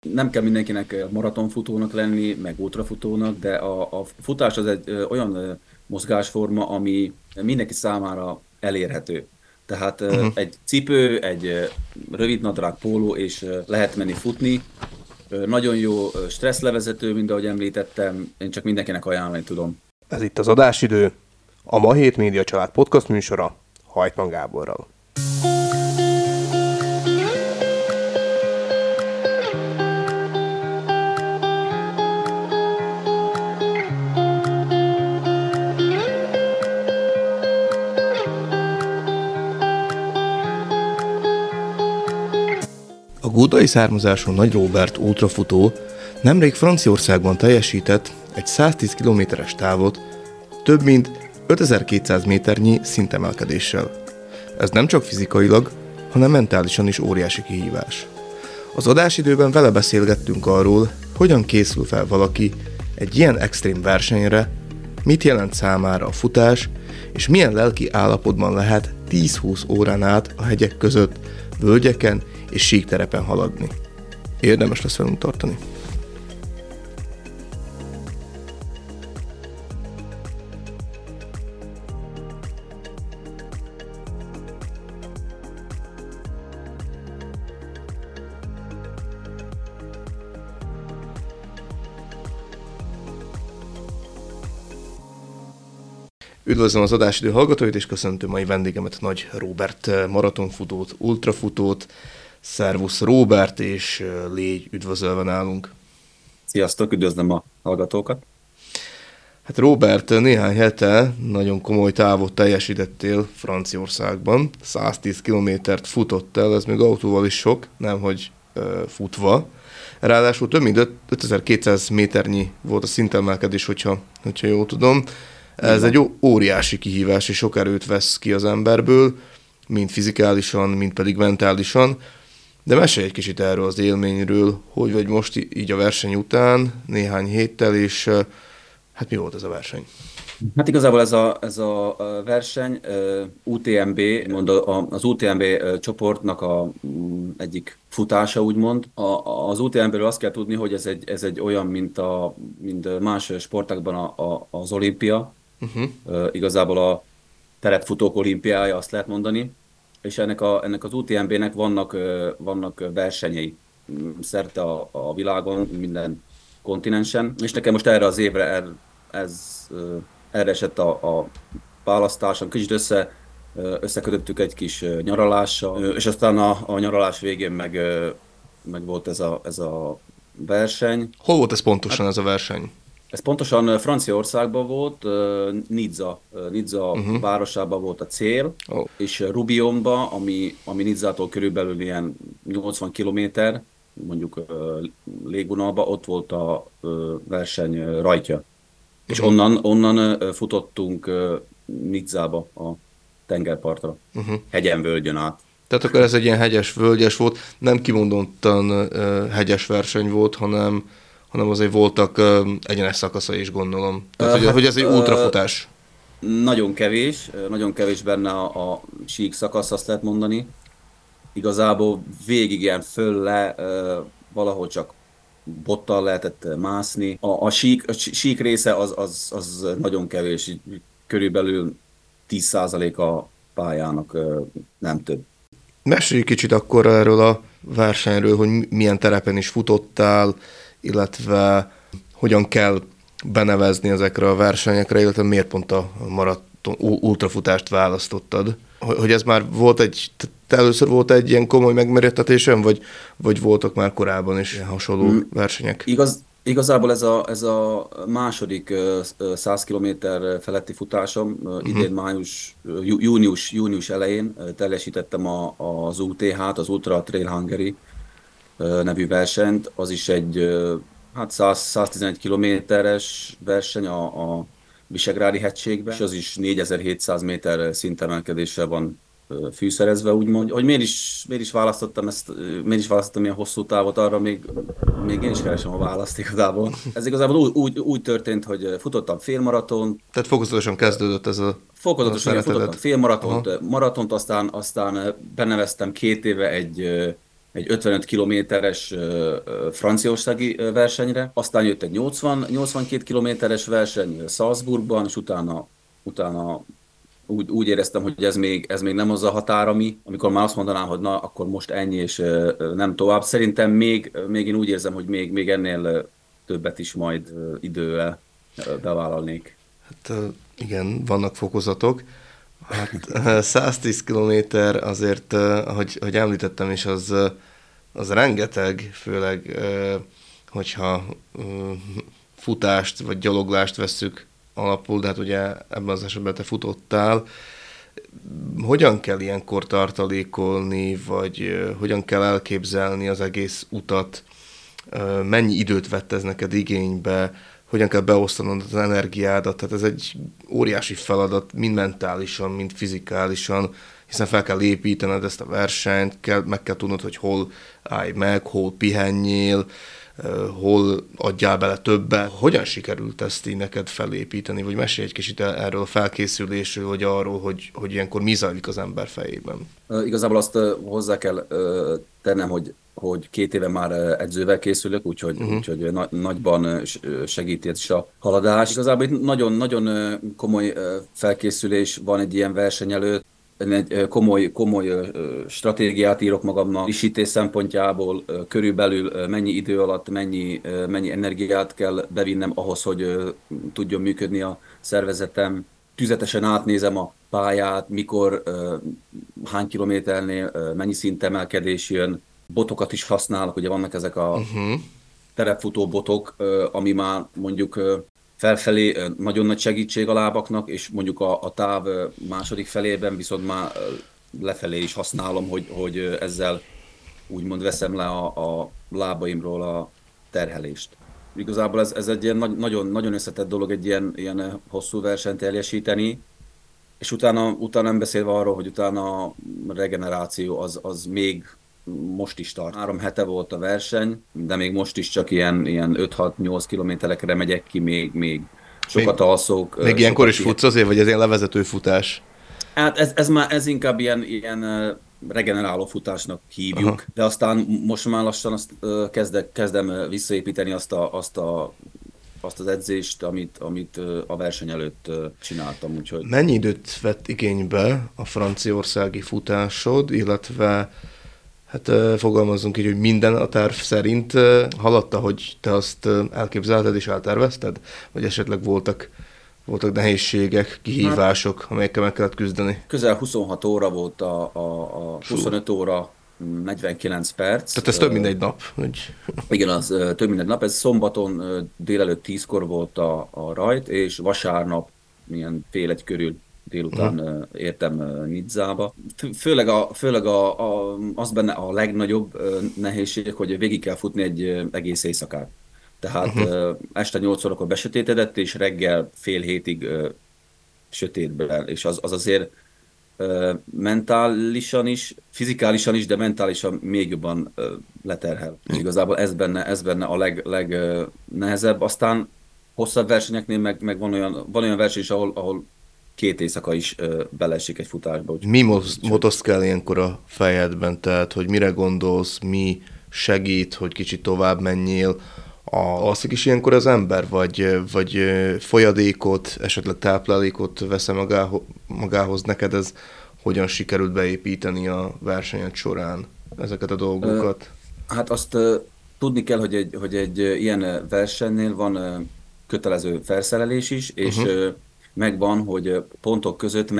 Nem kell mindenkinek maratonfutónak lenni, meg ultrafutónak, de a futás az egy olyan mozgásforma, ami mindenki számára elérhető. Tehát Uh-huh. egy cipő, egy rövidnadrág póló, és lehet menni futni. Nagyon jó stresszlevezető, mint ahogy említettem, én csak mindenkinek ajánlani tudom. Ez itt az adásidő, a Ma Hét Média Család podcast műsora Hajtman Gáborral. A gúdai származású Nagy Róbert ultrafutó nemrég Franciaországban teljesített egy 110 kilométeres távot több mint 5200 méternyi szintemelkedéssel. Ez nem csak fizikailag, hanem mentálisan is óriási kihívás. Az adásidőben vele beszélgettünk arról, hogyan készül fel valaki egy ilyen extrém versenyre, mit jelent számára a futás, és milyen lelki állapotban lehet 10-20 órán át a hegyek között, völgyeken és síkterepen haladni. Érdemes lesz velünk tartani. Üdvözlöm az adásidő hallgatóit, és köszöntöm mai vendégemet, Nagy Róbert maratonfutót, ultrafutót. Szervusz Róbert, és légy üdvözölve nálunk. Sziasztok, üdvözlöm a hallgatókat! Hát Róbert, néhány hete nagyon komoly távot teljesítettél Franciaországban. 110 kilométert futottál, ez még autóval is sok, nemhogy futva. Ráadásul több mint 5200 méternyi volt a szintemelkedés, hogyha jól tudom. Ez egy óriási kihívás, és sok erőt vesz ki az emberből, mind fizikálisan, mind pedig mentálisan. De mesélj egy kicsit erről az élményről, hogy vagy most így a verseny után, néhány héttel, és hát mi volt ez a verseny? Hát igazából ez a verseny UTMB, az UTMB csoportnak egyik futása, úgymond. Az UTMB-ről azt kell tudni, hogy ez egy olyan, mint más sportákban az olimpia. Uh-huh. Igazából a teretfutók olimpiája, azt lehet mondani. És ennek az UTMB-nek vannak versenyei szerte a világon, minden kontinensen. És nekem most erre az évre erre esett a választásom, kicsit összekötöttük egy kis nyaralással, és aztán a nyaralás végén meg volt ez a verseny. Hol volt ez pontosan, ez a verseny? Ez pontosan Franciaországban volt, Nizza városában volt a cél, és Rubionban, ami Nizzától körülbelül ilyen 80 kilométer, mondjuk légvonalban, ott volt a verseny rajtja. És onnan futottunk Nizzába, a tengerpartra, hegyen, völgyön át. Tehát akkor ez egy ilyen hegyes, völgyes volt, nem kimondottan hegyes verseny volt, hanem azért voltak egyenes szakaszai is, gondolom. Tehát, hogy ez egy ultrafutás. Nagyon kevés benne a sík szakasz, azt lehet mondani. Igazából végig ilyen föl-le, valahol csak bottal lehetett mászni. A sík része az nagyon kevés, körülbelül 10% a pályának, nem több. Mesélj kicsit akkor erről a versenyről, hogy milyen terepen is futottál, illetve hogyan kell benevezni ezekre a versenyekre, illetve miért pont a maraton ultrafutást választottad. Hogy ez már volt te először volt egy ilyen komoly megmérettetésem, vagy voltak már korábban is hasonló versenyek? Igazából ez a második 100 kilométer feletti futásom. Idén június elején teljesítettem az UTH-t, az Ultra Trail Hungary nevű versenyt. Az is egy 111 kilométeres verseny a Visegrádi hegységben, és az is 4700 méter szintemelkedéssel van fűszerezve, úgymond. Hogy miért is választottam ilyen hosszú távot, arra még én is keresem a választ igazából. Ez igazából úgy történt, hogy futottam félmaratont. Tehát fokozatosan kezdődött ez a Fokozatosan futottam félmaratont, maratont, aztán beneveztem 2 éve egy egy 55 kilométeres franciaországi versenyre, aztán jött egy 82 kilométeres verseny Salzburgban, és utána úgy éreztem, hogy ez még nem az a határ, amikor már azt mondanám, hogy na, akkor most ennyi, és nem tovább. Szerintem még én úgy érzem, hogy még ennél többet is majd idővel bevállalnék. Hát igen, vannak fokozatok. Hát 110 kilométer azért, ahogy említettem is, az rengeteg, főleg hogyha futást vagy gyaloglást vesszük alapul, de hát ugye ebben az esetben te futottál. Hogyan kell ilyenkor tartalékolni, vagy hogyan kell elképzelni az egész utat? Mennyi időt vett ez neked igénybe? Hogyan kell beosztanod az energiádat? Tehát ez egy óriási feladat, mind mentálisan, mind fizikálisan, hiszen fel kell építened ezt a versenyt, meg kell tudnod, hogy hol állj meg, hol pihenjél, hol adjál bele többet. Hogyan sikerült ezt így neked felépíteni? Vagy mesélj egy kicsit erről a felkészülésről, vagy arról, hogy ilyenkor mi zajlik az ember fejében? Igazából azt hozzá kell tennem, hogy 2 éve már edzővel készülök, úgyhogy nagyban segíti ez is a haladás. Igazából itt nagyon komoly felkészülés van egy ilyen verseny előtt. Egy komoly stratégiát írok magamnak, frissítés szempontjából, körülbelül mennyi idő alatt, mennyi energiát kell bevinnem ahhoz, hogy tudjon működni a szervezetem. Tüzetesen átnézem a pályát, mikor, hány kilométernél, mennyi szintemelkedés jön. Botokat is használok, ugye vannak ezek a terepfutó botok, ami már mondjuk felfelé nagyon nagy segítség a lábaknak, és mondjuk a táv második felében viszont már lefelé is használom, hogy ezzel úgymond veszem le a lábaimról a terhelést. Igazából ez egy ilyen nagyon összetett dolog egy ilyen hosszú versenyt teljesíteni, és utána nem beszélve arról, hogy utána a regeneráció az még most is tart. 3 hete volt a verseny, de még most is csak ilyen 5-6-8 kilométerekre megyek ki, még sokat alszok. Még ilyenkor is futsz azért, vagy ez ilyen levezető futás? Hát ez inkább ilyen regeneráló futásnak hívjuk, aha. De aztán most már lassan kezdem visszaépíteni azt az edzést, amit a verseny előtt csináltam. Úgyhogy... Mennyi időt vett igénybe a franciaországi futásod, illetve hát fogalmazzunk így, hogy minden a terv szerint haladta, hogy te azt elképzelted és eltervezted? Vagy esetleg voltak nehézségek, kihívások, amelyekkel meg kellett küzdeni? Közel 26 óra volt a 25 óra 49 perc. Tehát ez több mint egy nap. Hogy... Igen, az több mint egy nap. Ez szombaton délelőtt 10-kor volt a rajt, és vasárnap milyen fél egy körül délután értem Nizzába. Főleg az benne a legnagyobb nehézség, hogy végig kell futni egy egész éjszakát. Tehát este 8 órakor besötétedett, és reggel fél hétig sötétben. És az azért mentálisan is, fizikálisan is, de mentálisan még jobban leterhel. És igazából ez benne a legnehezebb. Aztán hosszabb versenyeknél meg van olyan verseny is, ahol 2 éjszaka is beleesik egy futásba. Mi motoszkál ilyenkor a fejedben? Tehát, hogy mire gondolsz, mi segít, hogy kicsit tovább menjél? Alszik is ilyenkor az ember, vagy folyadékot, esetleg táplálékot vesz magához neked? Ez hogyan sikerült beépíteni a versenyed során ezeket a dolgokat? Hát azt tudni kell, hogy egy ilyen versenynél van kötelező felszerelés is, és megvan, hogy pontok között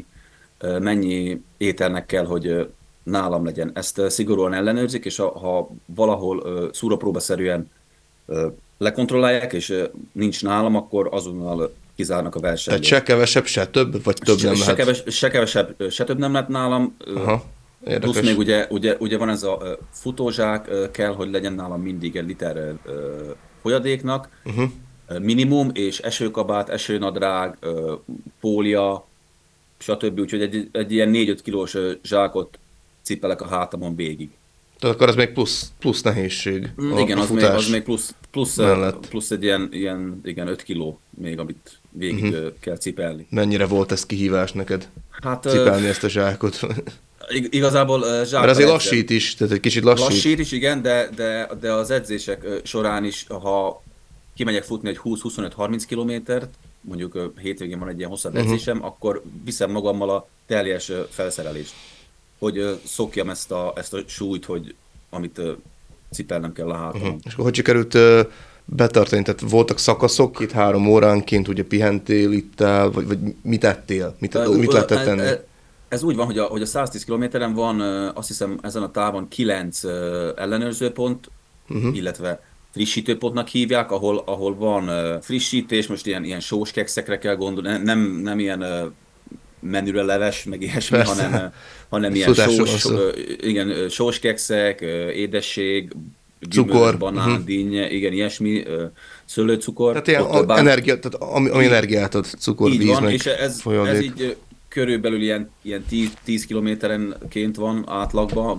mennyi ételnek kell, hogy nálam legyen. Ezt szigorúan ellenőrzik, és ha valahol szúrópróbaszerűen lekontrollálják, és nincs nálam, akkor azonnal kizárnak a versenyről. Tehát se kevesebb, se több, vagy több nem lehet? Se kevesebb, se több nem lehet nálam. Aha, érdekes. Plusz még ugye van ez a futózsák, kell, hogy legyen nálam mindig 1 liter folyadéknak, minimum, és esőkabát, esőnadrág, pólia, stb. Úgyhogy egy ilyen 4-5 kilós zsákot cipelek a hátamon végig. Tehát akkor az még plusz nehézség. Igen, az még plusz egy ilyen 5 kiló még, amit végig kell cipelni. Mennyire volt ez kihívás neked? Hát, cipelni ezt a zsákot? Igazából Mert zsákkal azért edzem. lassít is, tehát egy kicsit lassít. Lassít is, igen, de az edzések során is, ha kimegyek futni egy 20-25-30 kilométert, mondjuk hétvégén van egy ilyen hosszabb Uh-huh. edzésem, akkor viszem magammal a teljes felszerelést, hogy szokjam ezt a súlyt, amit cipelnem kell a Uh-huh. hátamon. És akkor hogy sikerült betartani? Tehát voltak szakaszok, itt 3 óránként ugye pihentél, ittál, vagy mit ettél? Mit lehetett tenni? Ez úgy van, hogy a 110 kilométeren van, azt hiszem ezen a távon 9 ellenőrzőpont, Uh-huh. illetve frissítőpontnak hívják, ahol van frissítés, most ilyen sós kekszekre kell gondolni, nem ilyen menüre leves, meg ilyesmi, Persze, hanem ilyen futásról van szó. igen, sós kekszek, édesség, gyümölcs, Cukor. Uh-huh. banán, dinnye, igen, ilyesmi, szőlőcukor, Tehát ilyen ott energia, tehát ami így, energiát ad, cukor, így víz, van, meg és ez folyadék. így körülbelül ilyen 10 kilométerenként van átlagban,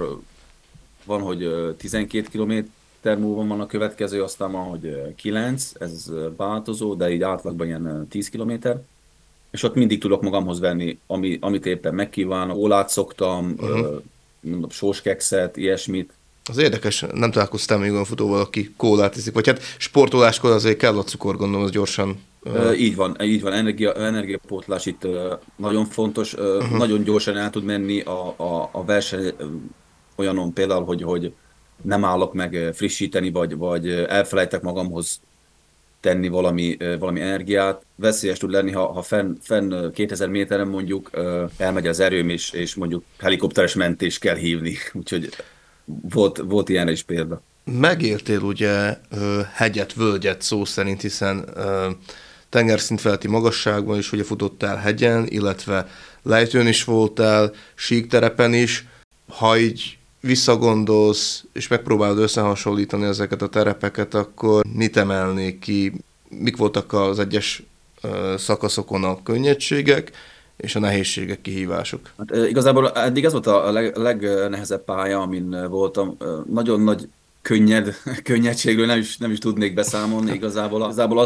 van, hogy 12 kilométer múlva van a következő, aztán van, hogy 9, ez változó, de így átlagban ilyen 10 kilométer, és ott mindig tudok magamhoz venni, amit éppen megkívánok. Ólát szoktam, Uh-huh. mondom, sóskekszet, ilyesmit. Az érdekes, nem találkoztam még olyan futóval, aki kólát iszik, vagy hát sportoláskor azért kell a cukor, gondolom, az gyorsan. Így van, energiapótlás itt nagyon fontos, Uh-huh. nagyon gyorsan el tud menni a verseny olyanon például, hogy nem állok meg frissíteni, vagy elfelejtek magamhoz tenni valami energiát. Veszélyes tud lenni, ha fenn 2000 méteren mondjuk elmegy az erőm, és mondjuk helikopteres mentést kell hívni. Úgyhogy volt ilyenre is példa. Megértél ugye hegyet, völgyet szó szerint, hiszen tengerszint feletti magasságban is ugye futottál hegyen, illetve lejtőn is voltál, síkterepen is. Ha így visszagondolsz, és megpróbálod összehasonlítani ezeket a terepeket, akkor mit emelnék ki, mik voltak az egyes szakaszokon a könnyedségek, és a nehézségek, kihívások? Hát, igazából eddig ez volt a legnehezebb pálya, amin voltam. Nagyon nagy könnyedségről nem is tudnék beszámolni igazából. Igazából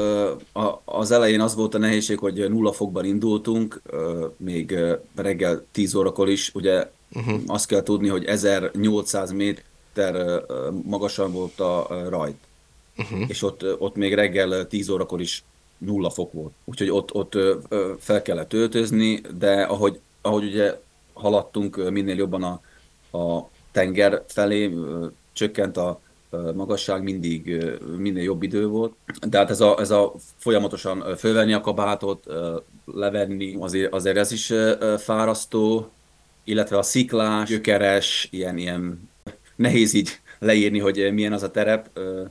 az elején az volt a nehézség, hogy 0 fokban indultunk, még reggel 10 órakor is. Ugye Uh-huh. azt kell tudni, hogy 1800 méter magasan volt a rajt, Uh-huh. és ott még reggel 10 órakor is 0 fok volt. Úgyhogy ott fel kellett öltözni, de ahogy ugye haladtunk minél jobban a tenger felé, csökkent a magasság, minél jobb idő volt. De hát ez a folyamatosan fölvenni a kabátot, levenni, azért ez is fárasztó, illetve a sziklás, gyökeres, ilyen nehéz így leírni, hogy milyen az a terep.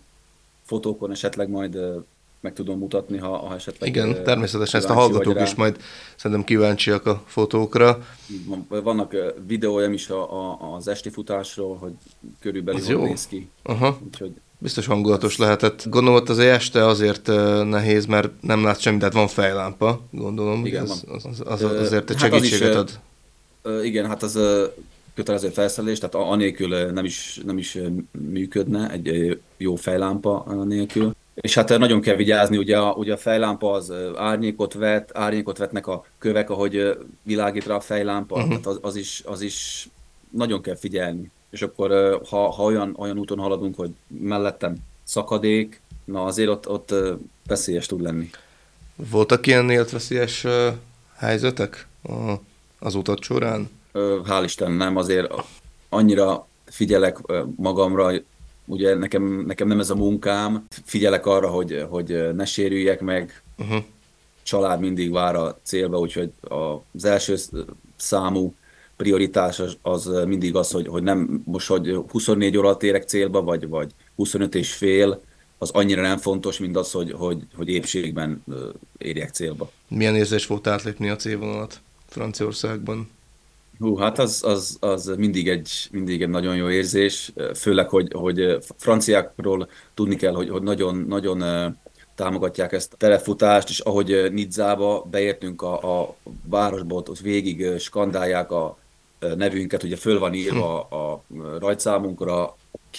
Fotókon esetleg majd meg tudom mutatni, ha esetleg Igen, természetesen ezt a kíváncsi vagy hallgatók is rá. majd szerintem kíváncsiak a fotókra. Vannak videóim is az esti futásról, hogy körülbelül Az hogy jó. néz ki. Aha. Úgyhogy Biztos hangulatos ez, lehetett. Gondolom, ott az este azért nehéz, mert nem látsz semmit, tehát van fejlámpa, gondolom, hogy igen, ez van. azért egy Hát az is, segítséget ad. igen, hát az kötelező felszerelés, tehát anélkül nem is működne egy jó fejlámpa nélkül. És hát nagyon kell vigyázni, ugye a fejlámpa az árnyékot vetnek a kövek, ahogy világít rá a fejlámpa, Uh-huh. tehát az is nagyon kell figyelni. És akkor, ha olyan úton haladunk, hogy mellettem szakadék, na azért ott veszélyes tud lenni. Voltak ilyen életveszélyes helyzetek az utat során? Hál' Isten nem, azért annyira figyelek magamra, ugye nekem nem ez a munkám, figyelek arra, hogy ne sérüljek meg, Uh-huh. család mindig vár a célba, úgyhogy az első számú prioritás az mindig az, hogy nem most, hogy 24 óra alatt érek célba, vagy 25 és fél, az annyira nem fontos, mint az, hogy épségben érjek célba. Milyen érzés volt átlépni a célvonalat Franciaországban? Hú, hát az mindig egy nagyon jó érzés, főleg, hogy franciákról tudni kell, hogy nagyon, nagyon támogatják ezt a telefutást, és ahogy Nizzába beértünk a városba, ott végig skandálják a nevünket, ugye föl van Hm. írva a rajtszámunkra,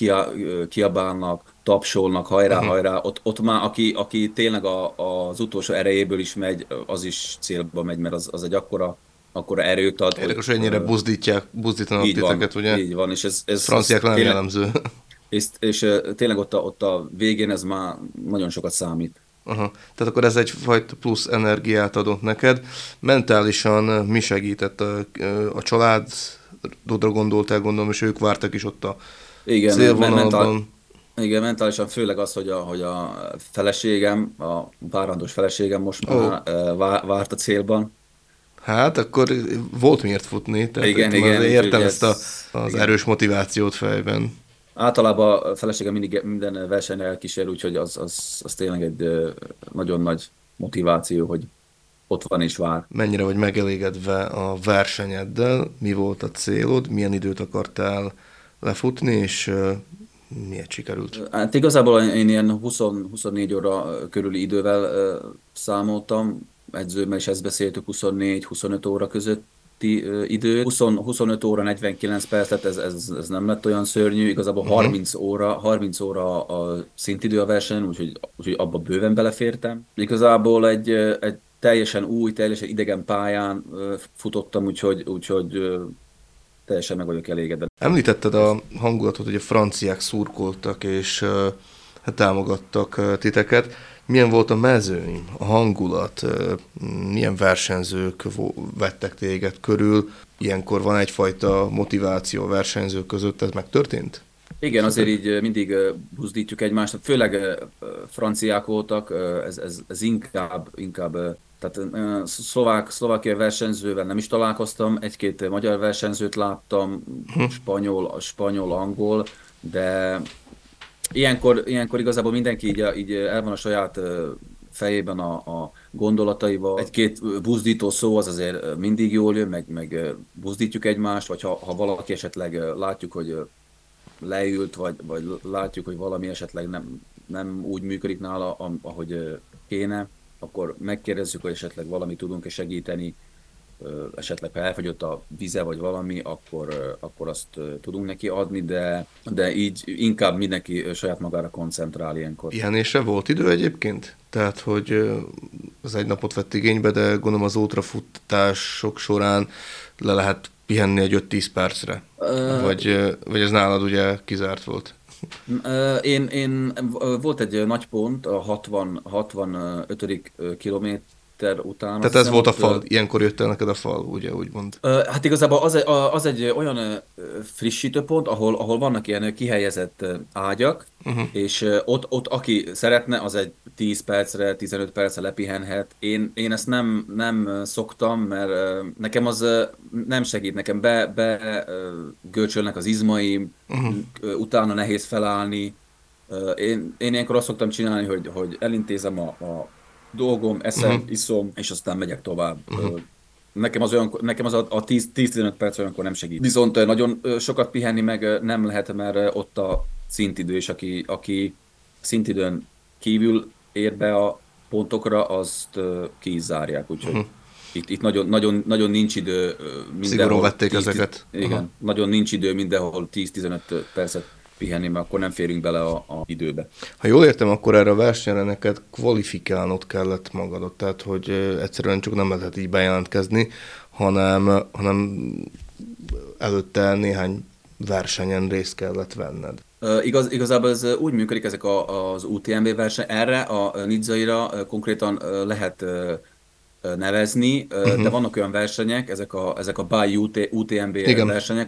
kiabálnak, tapsolnak, hajrá, Uh-huh. hajrá, ott már aki tényleg az utolsó erejéből is megy, az is célba megy, mert az egy akkora akkora erőt ad, Érdekes, hogy hogy ennyire buzdítanak így van, titeket, ugye? így van, és Ez franciákra nem tényleg, jellemző. tényleg ott a végén ez már nagyon sokat számít. Aha. Tehát akkor ez egyfajta plusz energiát adott neked. Mentálisan mi segített a családodra gondoltál, gondolom, és ők vártak is ott a Igen, célvonalban. igen, mentálisan főleg az, hogy a feleségem, a várandós feleségem most Ó, már várt a célban. hát akkor volt miért futni, tehát itt Igen, már igen, úgyhogy értem ez, az igen. erős motivációt fejben. Általában a feleségem mindig minden versenyre elkísér, úgyhogy az tényleg egy nagyon nagy motiváció, hogy ott van és vár. Mennyire vagy megelégedve a versenyeddel, mi volt a célod, milyen időt akartál lefutni, és miért sikerült? Hát igazából én ilyen 20-24 óra körüli idővel számoltam, edzőmmel is ezt beszéltük, 24-25 óra közötti idő. 25 óra 49 perc, tehát ez nem lett olyan szörnyű, igazából Uh-huh. 30 óra a szintidő a versenyen, úgyhogy abba bőven belefértem. Igazából egy teljesen új, teljesen idegen pályán futottam, úgyhogy teljesen meg vagyok elégedve. Említetted a hangulatot, hogy a franciák szurkoltak és hát támogattak titeket. Milyen volt a mezőny, a hangulat, milyen versenyzők vettek téged körül? Ilyenkor van egyfajta motiváció a versenyzők között, ez megtörtént? Igen, azért így mindig buzdítjuk egymást, főleg franciák voltak, ez inkább tehát szlovákia versenyzővel nem is találkoztam, egy-két magyar versenyzőt láttam, spanyol, angol, de ilyenkor igazából mindenki így el van a saját fejében a gondolataival. Egy-két buzdító szó az azért mindig jól jön, meg buzdítjuk egymást, vagy ha valaki esetleg látjuk, hogy leült, vagy látjuk, hogy valami esetleg nem úgy működik nála, ahogy kéne, akkor megkérdezzük, hogy esetleg valami tudunk-e segíteni, esetleg ha elfogyott a vize vagy valami, akkor azt tudunk neki adni, de így inkább mindenki saját magára koncentrál ilyenkor. Pihenésre volt idő egyébként? Tehát, hogy az egy napot vett igénybe, de gondolom az ultrafutások során le lehet pihenni egy 5-10 percre. Vagy ez nálad ugye kizárt volt? Volt egy nagy pont, a 65. kilométer után, azt Tehát ez hiszem, volt a ott fal, ilyenkor jött el neked a fal, ugye úgymond. Hát igazából az egy olyan frissítőpont, ahol vannak ilyen kihelyezett ágyak, Uh-huh. és ott aki szeretne, az egy 10 percre, 15 percre lepihenhet. Én ezt nem szoktam, mert nekem az nem segít, nekem görcsölnek az izmaim, Uh-huh. utána nehéz felállni. Én ilyenkor azt szoktam csinálni, hogy elintézem a dolgom, Uh-huh. eszem, iszom, és aztán megyek tovább. Uh-huh. Nekem az a 10-15 perc olyankor nem segít. Viszont nagyon sokat pihenni meg nem lehet, mert ott a szintidő, és aki szintidőn kívül ér be a pontokra, azt ki is zárják, úgyhogy Uh-huh. itt nagyon nincs idő Szigorúan mindenhol. vették ezeket. Aha. Igen, nagyon nincs idő mindenhol 10-15 percet pihenni, mert akkor nem férünk bele a időbe. Ha jól értem, akkor erre a versenyre neked kvalifikálnod kellett magadat, tehát hogy egyszerűen csak nem lehet így bejelentkezni, hanem előtte néhány versenyen részt kellett venned. Igazából ez úgy működik, ezek az UTMB verseny. Erre a Nizzaira konkrétan lehet nevezni, de Uh-huh. vannak olyan versenyek, ezek a by UTMB Igen. versenyek,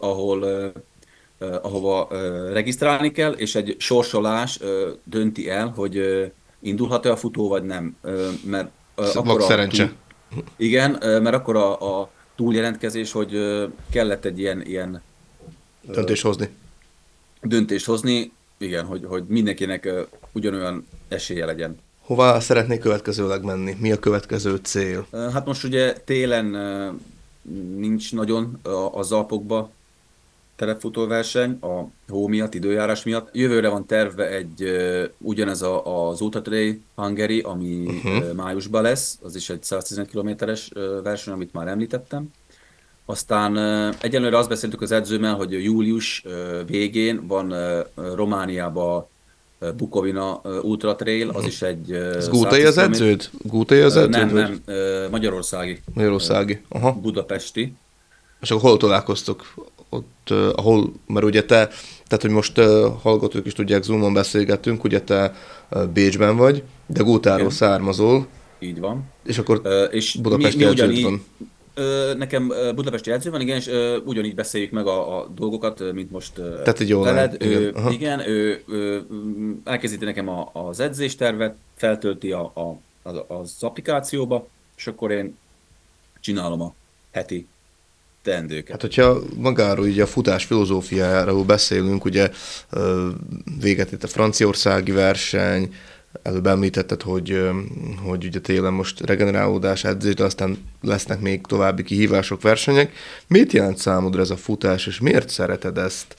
ahova regisztrálni kell, és egy sorsolás dönti el, hogy indulhat-e a futó, vagy nem. Mert Vak akkor szerencse. igen, mert akkor a túljelentkezés, hogy kellett egy ilyen Döntés hozni. döntést hozni, igen, hogy mindenkinek ugyanolyan esélye legyen. Hová szeretnék következőleg menni? Mi a következő cél? Hát most ugye télen nincs nagyon az Alpokba terepfutóverseny, a hó miatt, időjárás miatt. Jövőre van terve ugyanez az Ultra Trail Hungary, ami Uh-huh. májusban lesz, az is egy 115 kilométeres verseny, amit már említettem. Aztán egyelőre azt beszéltük az edzőmmel, hogy július végén van Romániába Bukovina Ultra Trail, az is egy Ez Gútai 110 az km. edződ? Gútai az edződ, Nem, vagy nem, magyarországi, Magyarországi? Aha. budapesti. És akkor hol találkoztok? Ott, ahol, mert ugye tehát hogy most hallgatók is tudják, Zoomon beszélgetünk, ugye te Bécsben vagy, de Gótáról Igen, származol, így van. és akkor És budapesti mi edződ ugyanígy, van. nekem budapesti edző van, igen, és ugyanígy beszéljük meg a dolgokat, mint most Tehát egy online, veled. igen. Aha. Igen, ő elkészíti nekem az edzéstervet, feltölti az applikációba, és akkor én csinálom a heti Hát, teendőket. hogyha magáról, ugye a futás filozófiájáról beszélünk, ugye véget ért a franciaországi verseny, előbb említetted, hogy ugye télen most regenerálódás, edzés, de aztán lesznek még további kihívások, versenyek. Mit jelent számodra ez a futás, és miért szereted ezt?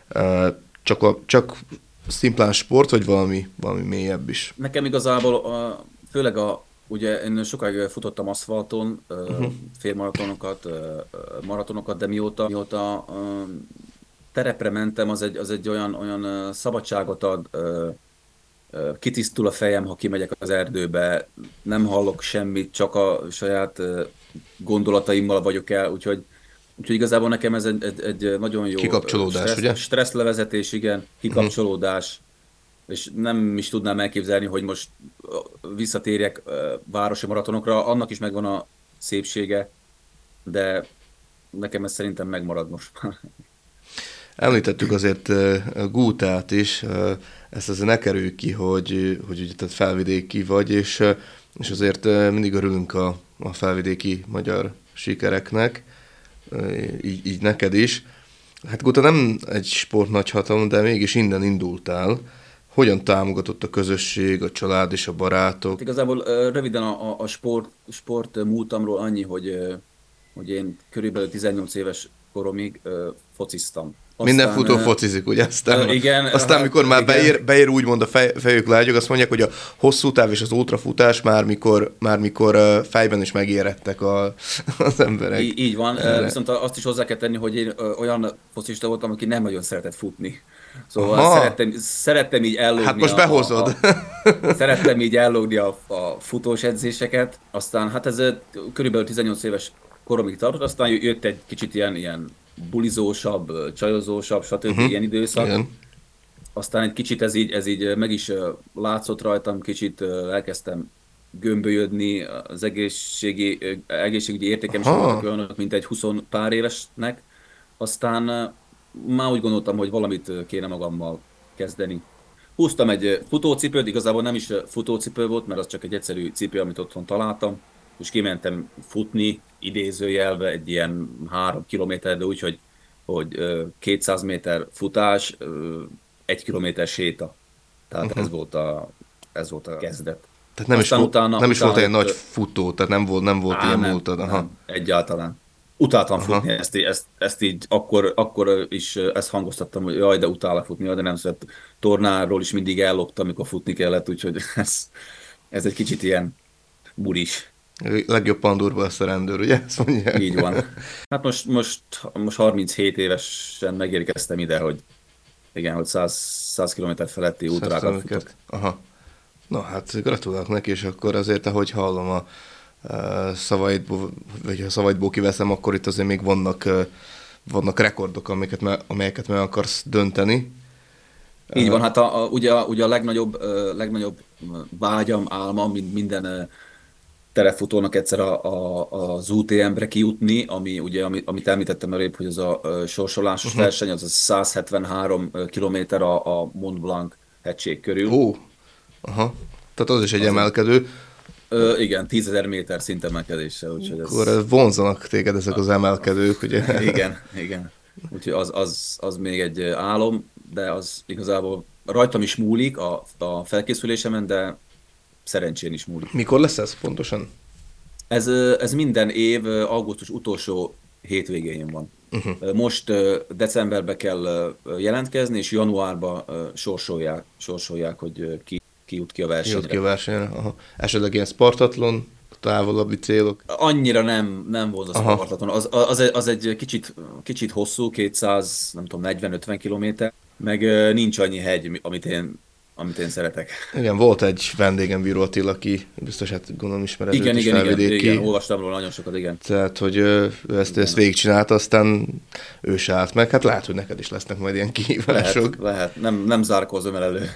Csak szimplán sport, vagy valami mélyebb is? Nekem igazából, főleg ugye én sokáig futottam aszfalton, Uh-huh. félmaratonokat, maratonokat, de mióta terepre mentem, az egy olyan szabadságot ad, kitisztul a fejem, ha kimegyek az erdőbe, nem hallok semmit, csak a saját gondolataimmal vagyok el, úgyhogy igazából nekem ez egy nagyon jó Kikapcsolódás, ugye? stresszlevezetés, igen, Uh-huh. kikapcsolódás, és nem is tudnám elképzelni, hogy most visszatérjek városi maratonokra, annak is megvan a szépsége, de nekem ez szerintem megmarad most már. Említettük azért Gútát is, ezt azért ne kerülj ki, hogy ugye te felvidéki vagy, és azért mindig örülünk a felvidéki magyar sikereknek, így neked is. Hát Gúta nem egy sport nagyhatalom, de mégis innen indultál. Hogyan támogatott a közösség, a család és a barátok? Igazából röviden a sport múltamról annyi, hogy én körülbelül 18 éves koromig fociztam. Minden Aztán, futó focizik, ugye? igen, Aztán hát mikor már igen, beér úgymond a fejük lágyog, azt mondják, hogy a hosszú táv és az ultrafutás már mikor fejben is megérettek az emberek. így van, Erre. viszont azt is hozzá kell tenni, hogy én olyan focista voltam, aki nem nagyon szeretett futni. Szóval Aha, szerettem így hát ellógni most behozod. szerettem így ellógni a futós edzéseket, aztán hát ez körülbelül 18 éves koromig tartott, aztán jött egy kicsit ilyen bulizósabb, csajozósabb, stb. Uh-huh. Ilyen időszak. Igen. Aztán egy kicsit ez így meg is látszott rajtam, kicsit elkezdtem gömbölyödni, az egészségügyi értékem is voltak Aha. olyanok, mint egy 20 pár évesnek. Aztán már úgy gondoltam, hogy valamit kéne magammal kezdeni. Húztam egy futócipőt, igazából nem is futócipő volt, mert az csak egy egyszerű cipő, amit otthon találtam, és kimentem futni, idézőjelbe egy ilyen 3 kilométer, de úgy, hogy 200 méter futás, 1 kilométer séta. Tehát Uh-huh. ez volt a kezdet. Tehát Aztán nem is volt utána egy nagy jött, futó, tehát nem volt ilyen nem, múltad. Aha. nem, egyáltalán. Utáltam Aha. futni, ezt így akkor is ezt hangoztattam, hogy jaj, de utálok futni, jaj, de nem szeret. Tornáról is mindig elloptam, amikor futni kellett, úgyhogy ez egy kicsit ilyen buris. Legjobb pandurba lesz a rendőr, ugye? Ezt mondják. Így van. Hát most 37 évesen megérkeztem ide, hogy igen, hogy 100 kilométer feletti ultrákat futok. Szexelőket. Aha. Na hát gratulálok neki, és akkor azért, ahogy hallom a szavaidból, vagy ha szavaidból kiveszem, akkor itt azért még vannak rekordok, amelyeket meg akarsz dönteni. Így van, hát ugye a legnagyobb vágyam, álma, mint minden telefutónak egyszer az UTM-re kijutni, amit említettem előbb, hogy az a sorsolásos Uh-huh. verseny, az a 173 kilométer a Mont Blanc hegység körül. Ó, aha. Tehát az is egy Az egy, emelkedő. igen, 10 000 méter szintemelkedéssel, úgyhogy Akkor vonzanak téged ezek az emelkedők, ugye? igen. Úgyhogy az még egy álom, de az igazából rajtam is múlik a felkészülésemen, de szerencsén is múlik. Mikor lesz ez pontosan? Ez minden év augusztus utolsó hétvégén van. Uh-huh. Most decemberbe kell jelentkezni, és januárba sorsolják, hogy ki jut ki a Ki jött ki a versenyre. versenyre? Aha. Esetleg ilyen Spartatlon, távolabbi célok? Annyira nem volt az Aha. Spartaton. Az egy kicsit hosszú, 200, nem tudom, 40-50 kilométer, meg nincs annyi hegy, amit én amit én szeretek. Igen, volt egy vendégem, Bíró Attila, aki biztos, hát gondolom ismered őt is, felvidéki. Igen, olvastam róla nagyon sokat, igen. Tehát, hogy ő ezt végigcsinálta, aztán ő se állt meg. Hát lehet, hogy neked is lesznek majd ilyen kihívások. Lehet. Nem zárkózom el elő.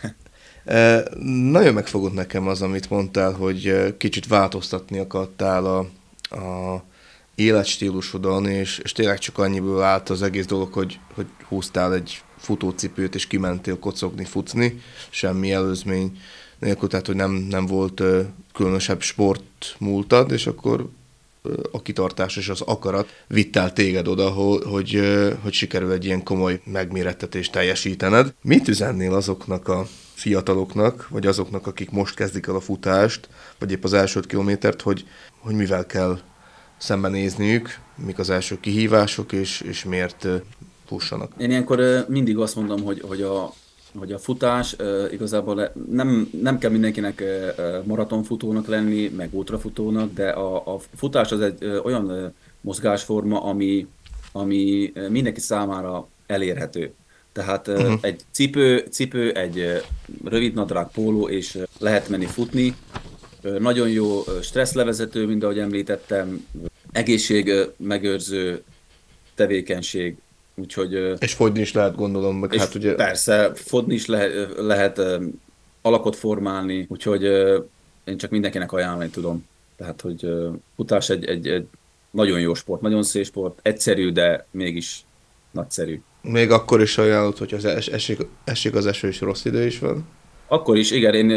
Nagyon megfogott nekem az, amit mondtál, hogy kicsit változtatni akartál a életstílusodon, és tényleg csak annyiból állt az egész dolog, hogy húztál egy futócipőt, és kimentél kocogni, futni, semmi előzmény nélkül, tehát hogy nem volt különösebb sportmúltad, és akkor a kitartás és az akarat vitt el téged oda, hogy sikerül egy ilyen komoly megmérettetést teljesítened. Mit üzennél azoknak a fiataloknak, vagy azoknak, akik most kezdik el a futást, vagy épp az első kilométert, hogy mivel kell szembenézniük, mik az első kihívások, és miért fussanak? Én ilyenkor mindig azt mondom, hogy a futás igazából nem kell mindenkinek maratonfutónak lenni, meg ultrafutónak, de a futás az egy olyan mozgásforma, ami mindenki számára elérhető. Tehát egy cipő, egy rövidnadrág póló, és lehet menni futni. Nagyon jó stresszlevezető, mint ahogy említettem, egészségmegőrző tevékenység. Úgyhogy, és fogyni is lehet, gondolom, meg hát ugye... Persze, fogyni is lehet alakot formálni, úgyhogy én csak mindenkinek ajánlani tudom. Tehát, hogy futás egy nagyon jó sport, nagyon szép sport, egyszerű, de mégis nagyszerű. Még akkor is ajánlott, hogy az esik az eső, és rossz idő is van? Akkor is, igen,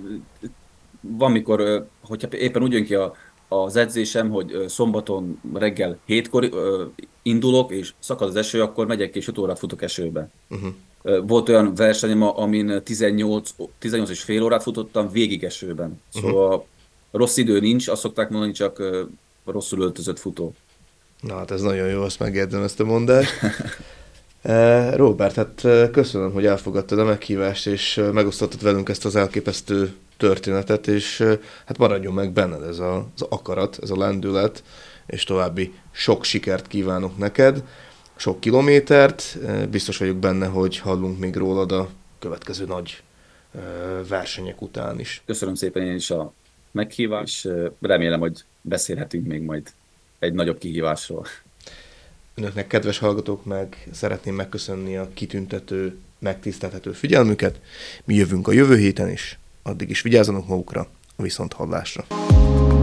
van mikor, hogyha éppen úgy jön ki az edzésem, hogy szombaton reggel 7-kor indulok, és szakad az eső, akkor megyek és 5 órát futok esőbe. Volt olyan versenyem, amin 18 és fél órát futottam végig esőben. Szóval rossz idő nincs, azt szokták mondani, csak rosszul öltözött futó. Na hát ez nagyon jó, azt megjegyzem ezt a mondást. Robert, hát köszönöm, hogy elfogadtad a meghívást, és megosztottad velünk ezt az elképesztő történetet, és hát maradjon meg benned ez az akarat, ez a lendület, és további sok sikert kívánok neked, sok kilométert, biztos vagyok benne, hogy hallunk még rólad a következő nagy versenyek után is. Köszönöm szépen én is a meghívást, és remélem, hogy beszélhetünk még majd egy nagyobb kihívásról. Önöknek, kedves hallgatók, meg szeretném megköszönni a kitüntető, megtisztelhető figyelmüket. Mi jövünk a jövő héten is, addig is vigyázzanak magukra, a viszonthallásra.